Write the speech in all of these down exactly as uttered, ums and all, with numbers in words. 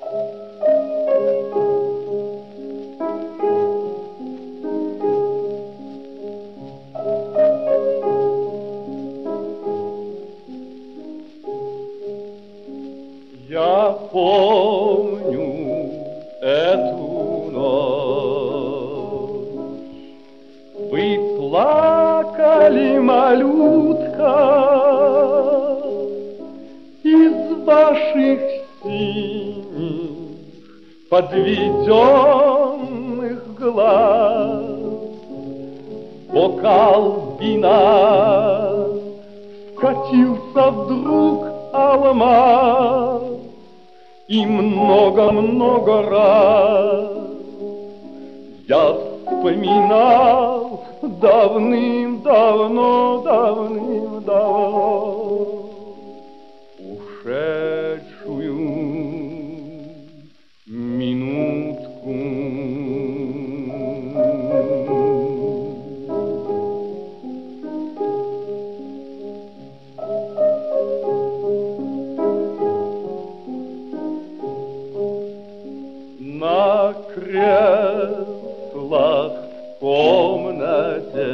Я помню эту ночь. Вы плакали, малютка, из ваших синих подведенных глаз. Бокал вина скатился вдруг алмаз, и много-много раз я вспоминал давным-давно, давным-давно ушедшую минутку. На креслах в комнате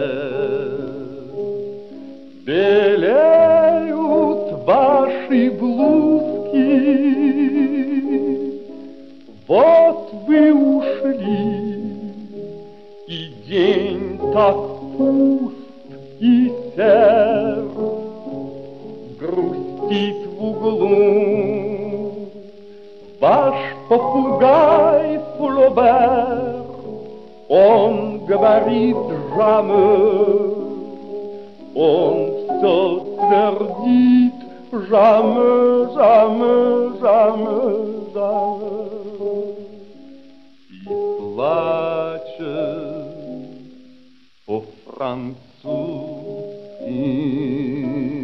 белеют ваши блузки. Вот вы ушли, и день так пуст и сер, грустит в углу ваш попугай Флобер. Он говорит jamais, он все твердит jamais, jamais, jamais, jamais. И плачет по-французски.